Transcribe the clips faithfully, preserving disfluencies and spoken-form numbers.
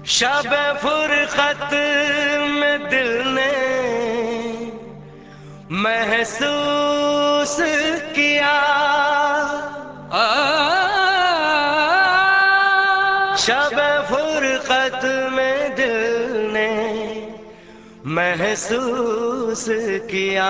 शब फुरकत में दिल ने महसूस किया, शब फुरकत में दिल ने महसूस किया।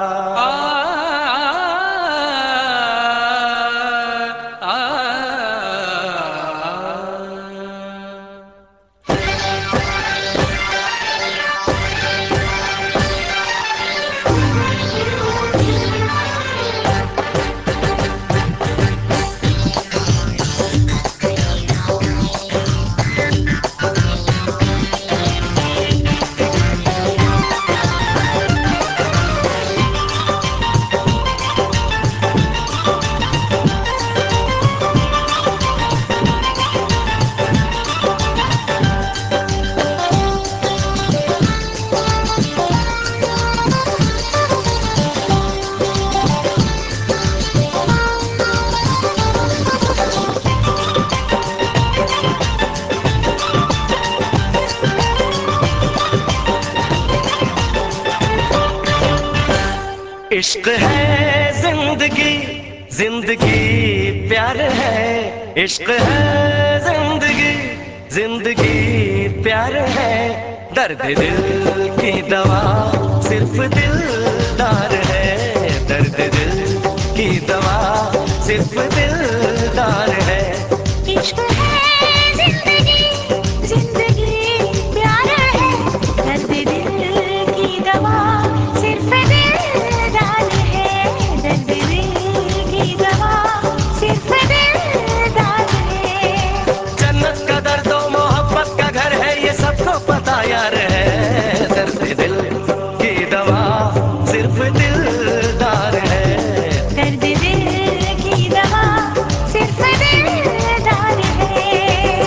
इश्क है जिंदगी, जिंदगी प्यार है। इश्क है जिंदगी, जिंदगी प्यार है। दर्द दिल की दवा सिर्फ दिलदार है। दर्द दिल की दवा सिर्फ दिलदार है। इश्क है जिंदगी, जिंदगी प्यार है। दर्द दिल की दवा सिर्फ दिलदार है। दर्द दिल की दवा सिर्फ दिलदार है। जन्नत का दर्द और मोहब्बत का घर है, ये सबको पता यार है। दर्द दिल की दवा सिर्फ दिलदार है। दर्द दिल की दवा सिर्फ दिलदार है।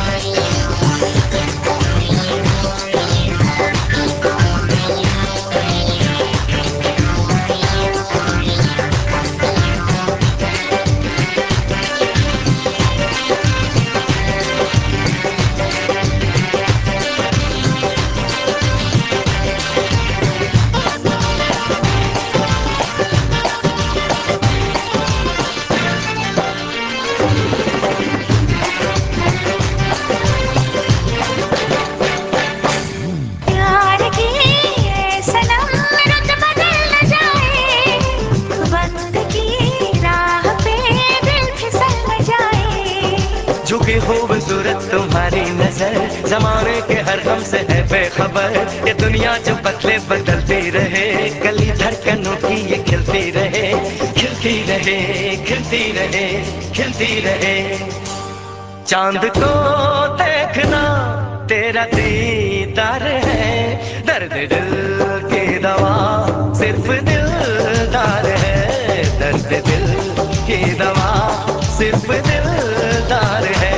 प्यार की ये सनम रुत बदल न जाए, वक्त की राह पे दिल फिसल न जाए। झुकी खूबसूरत तुम्हारी नजर जमाने के हर गम से है बेखबर। ये दुनिया जो बदले बदलती रहे, गली धड़कनों की ये खिलती रहे। खिलती रहे, खिलती रहे, खिलती रहे। चांद को देखना तेरा दीदार है। दर्द दिल की दवा सिर्फ दिलदार है। दर्द दिल की दवा सिर्फ दिलदार है।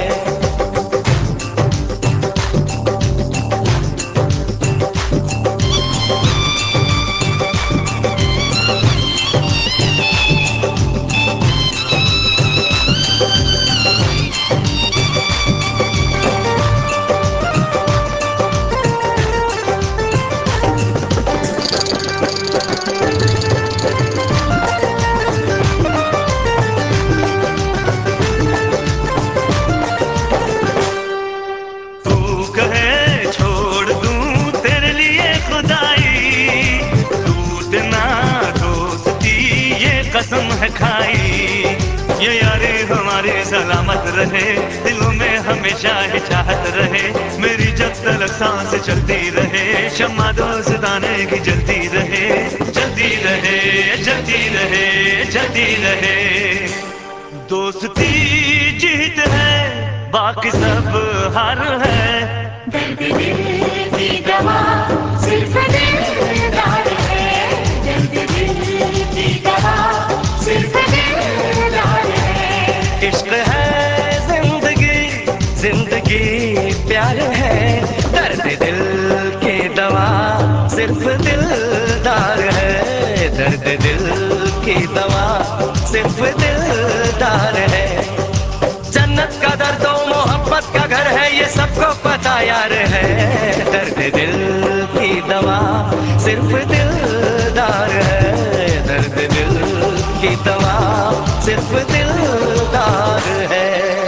कहे छोड़ दूं तेरे लिए खुदाई, टूटना दोस्ती ये कसम है खाई। ये यारी हमारी सलामत रहे, दिलों में हमेशा ही चाहत रहे। मेरी जब तक सांस चलती रहे, शम्मा दोस्ताने की जलती रहे। जलती रहे, जलती रहे, जलती रहे। दोस्ती जीत है, बाकी सब हार है। दर्द दिल की दवा सिर्फ दिलदार है। दर्द दिल की दवा सिर्फ दिलदार है। इश्क है जिंदगी, जिंदगी प्यार है। दर्द दिल की दवा सिर्फ दिलदार है। दर्द दिल की दवा सिर्फ दिलदार है। जन्नत का दर्द और मोहब्बत का घर है, ये सबको पता यार है। दर्द दिल की दवा सिर्फ दिलदार है। दर्द दिल की दवा सिर्फ दिलदार है।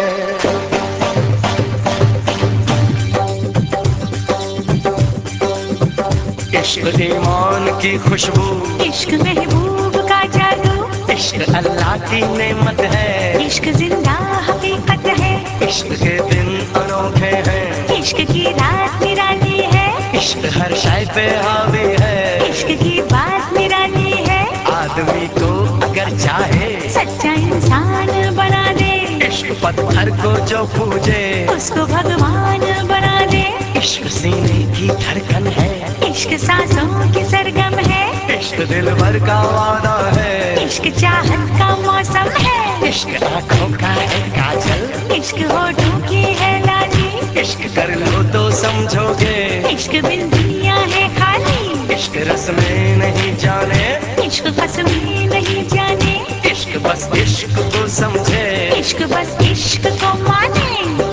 इश्क ईमान की खुशबू, इश्क महबूब का जादू, इश्क अल्लाह की नेमत है। इश्क जिंदा हकीकत है। इश्क के दिन अनोखे हैं, इश्क की रात निराली है। इश्क हर शय पे हावी है। इश्क की बात निराली है। आदमी को अगर चाहे सच्चा इंसान बना दे। इश्क पत्थर को जो पूजे उसको भगवान बना दे। इश्क सीने की धड़कन है। इश्क सांसों की सरगम है। इश्क दिल भर का वादा है। इश्क चाहत का मौसम है। इश्क आंखों का है काजल। इश्क होठों की है लाली। इश्क कर लो तो समझोगे। इश्क बिन दुनिया है खाली। इश्क रस में नहीं जाने। इश्क कसमें नहीं जाने। इश्क बस इश्क को समझे। इश्क बस इश्क को माने।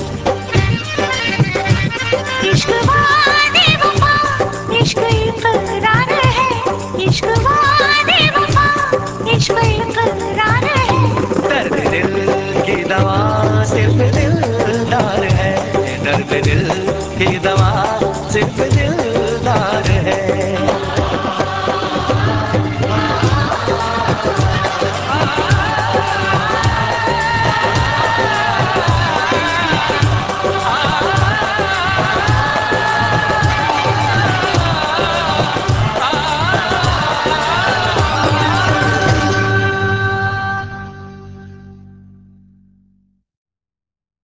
इश्क वादे वफा, इश्क इकरार है। इश्क वादे वफा, इश्क इकरार है। दर्द दिल की दवा सिर्फ